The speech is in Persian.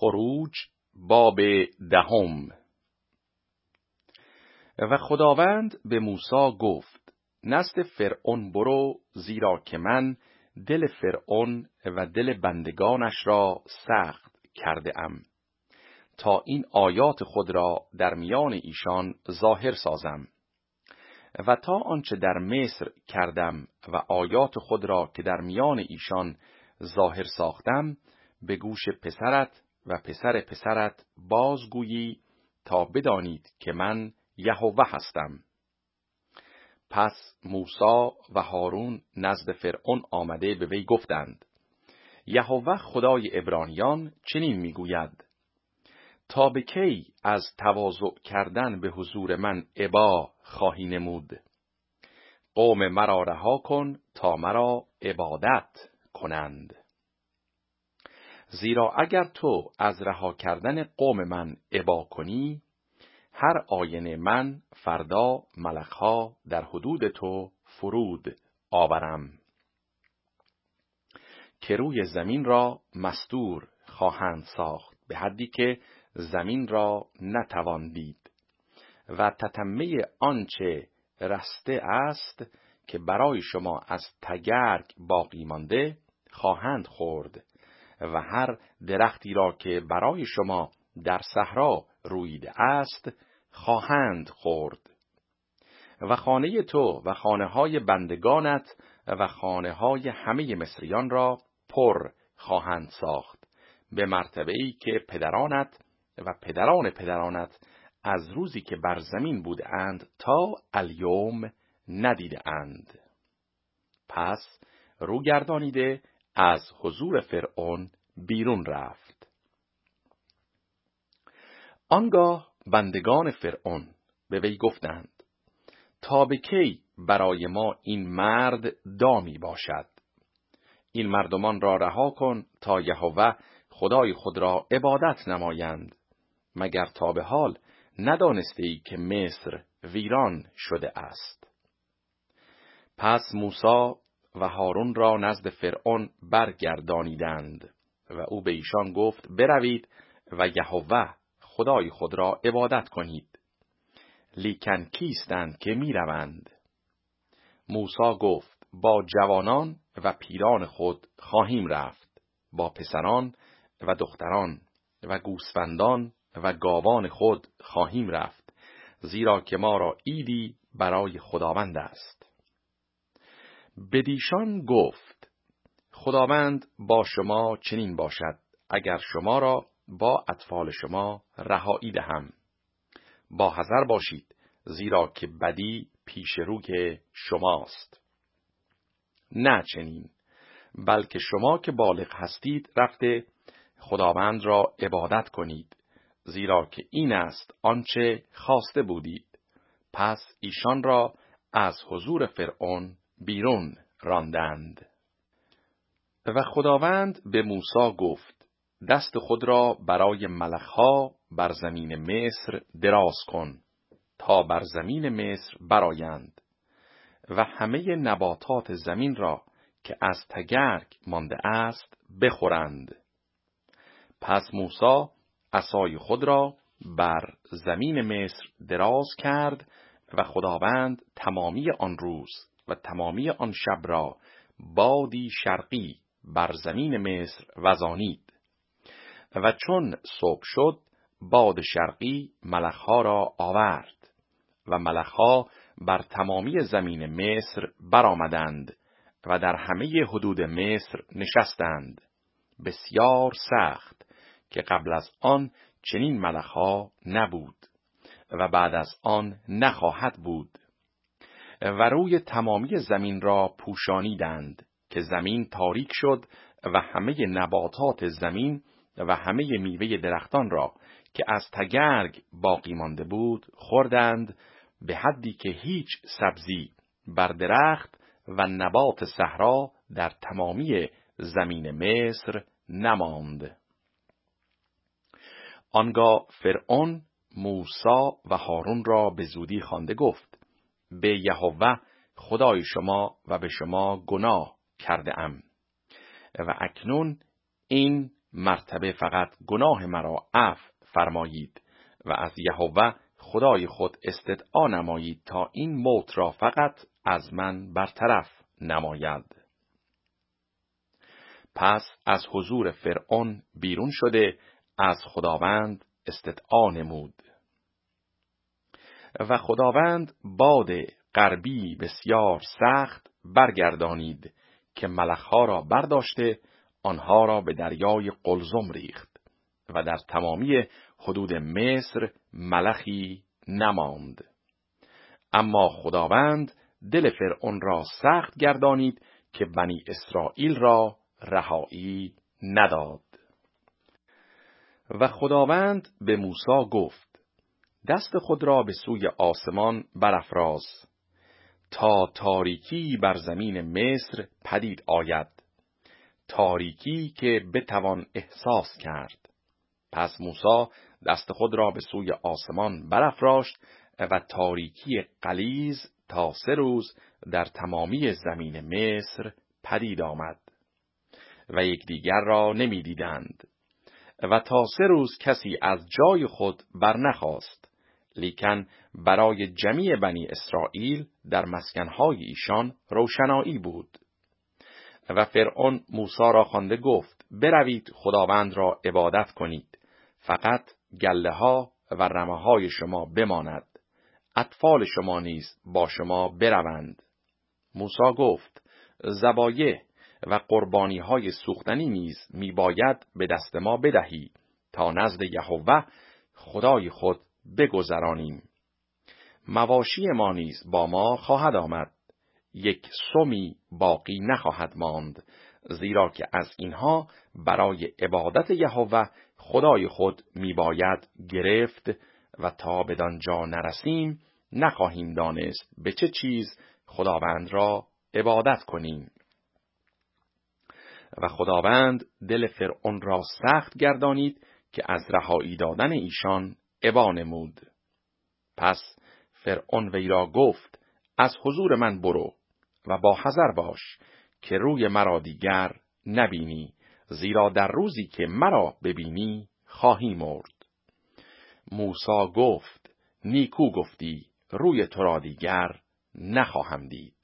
خروج باب 10. و خداوند به موسی گفت: نزد فرعون برو، زیرا که من دل فرعون و دل بندگانش را سخت کرده ام، تا این آیات خود را در میان ایشان ظاهر سازم. و تا آنچه در مصر کردم و آیات خود را که در میان ایشان ظاهر ساختم به گوش پسرت و پسر پسرت بازگویی، تا بدانید که من یهوه هستم. پس موسی و هارون نزد فرعون آمده به وی گفتند: یهوه خدای عبرانیان چنین میگوید: تا به کی از تواضع کردن به حضور من ابا خواهی نمود؟ قوم مرا رها کن تا مرا عبادت کنند. زیرا اگر تو از رها کردن قوم من ابا کنی، هر آینه من فردا ملخها در حدود تو فرود آورم، که روی زمین را مستور خواهند ساخت به حدی که زمین را نتوان دید، و تتمه آنچه رسته است که برای شما از تگرگ باقی مانده خواهند خورد، و هر درختی را که برای شما در صحرا رویده است خواهند خورد. و خانه تو و خانه های بندگانت و خانه های همه مصریان را پر خواهند ساخت، به مرتبه‌ای که پدرانت و پدران پدرانت از روزی که بر زمین بوده اند تا الیوم ندیده اند. پس رو گردانیده از حضور فرعون بیرون رفت. آنگاه بندگان فرعون به وی گفتند: تا به کی برای ما این مرد دامی باشد؟ این مردمان را رها کن تا یهوه خدای خود را عبادت نمایند. مگر تا به حال ندانسته ای که مصر ویران شده است؟ پس موسی و هارون را نزد فرعون برگردانیدند و او به ایشان گفت: بروید و یهوه خدای خود را عبادت کنید. لیکن کیستند که میروند؟ موسی گفت: با جوانان و پیران خود خواهیم رفت، با پسران و دختران و گوسفندان و گاوان خود خواهیم رفت، زیرا که ما را عیدی برای خداوند است. بدیشان گفت: خداوند با شما چنین باشد، اگر شما را با اطفال شما رهایی دهم. با حذر باشید، زیرا که بدی پیش روی شماست. نه چنین، بلکه شما که بالغ هستید رفته خداوند را عبادت کنید، زیرا که این است آنچه خواسته بودید. پس ایشان را از حضور فرعون بیرون راندند. و خداوند به موسی گفت: دست خود را برای ملخها بر زمین مصر دراز کن، تا بر زمین مصر برآیند، و همه نباتات زمین را که از تگرگ مانده است بخورند. پس موسی عصای خود را بر زمین مصر دراز کرد و خداوند تمامی آن روز و تمامی آن شب را بادی شرقی بر زمین مصر وزانید. و چون صبح شد باد شرقی ملخها را آورد و ملخها بر تمامی زمین مصر برآمدند و در همه حدود مصر نشستند، بسیار سخت که قبل از آن چنین ملخها نبود و بعد از آن نخواهد بود. و روی تمامی زمین را پوشانیدند که زمین تاریک شد و همه نباتات زمین و همه میوه درختان را که از تگرگ باقی مانده بود خوردند، به حدی که هیچ سبزی بر درخت و نبات صحرا در تمامی زمین مصر نماند. آنگاه فرعون موسی و هارون را به زودی خوانده گفت: به یهوه خدای شما و به شما گناه کرده ام، و اکنون این مرتبه فقط گناه مرا عفو فرمایید و از یهوه خدای خود استدعا نمایید تا این موت را فقط از من برطرف نماید. پس از حضور فرعون بیرون شده از خداوند استدعا نمود. و خداوند باد غربی بسیار سخت برگردانید که ملخها را برداشته آنها را به دریای قلزم ریخت و در تمامی حدود مصر ملخی نماند. اما خداوند دل فرعون را سخت گردانید که بنی اسرائیل را رهایی نداد. و خداوند به موسی گفت: دست خود را به سوی آسمان برافراز تا تاریکی بر زمین مصر پدید آید، تاریکی که بتوان احساس کرد. پس موسی دست خود را به سوی آسمان برافراشت و تاریکی غلیظ تا 3 روز در تمامی زمین مصر پدید آمد و یکدیگر را نمی‌دیدند و تا 3 روز کسی از جای خود برنخاست، لیکن برای جمیع بنی اسرائیل در مسکنهای ایشان روشنایی بود. و فرعون موسی را خوانده گفت: بروید خداوند را عبادت کنید، فقط گله ها و رمه های شما بماند، اطفال شما نیز با شما بروند. موسی گفت: ذبایح و قربانی های سوختنی نیز میباید به دست ما بدهی تا نزد یهوه خدای خود بگذرانیم. مواشی ما نیز با ما خواهد آمد، یک سمی باقی نخواهد ماند، زیرا که از اینها برای عبادت یهوه خدای خود میباید گرفت و تا بدانجا نرسیم نخواهیم دانست به چه چیز خداوند را عبادت کنیم. و خداوند دل فرعون را سخت گردانید که از رهایی دادن ایشان ابا نمود. پس فرعون وی را گفت: از حضور من برو و با حذر باش که روی مرا دیگر نبینی، زیرا در روزی که مرا ببینی خواهی مرد. موسی گفت: نیکو گفتی، روی تو را دیگر نخواهم دید.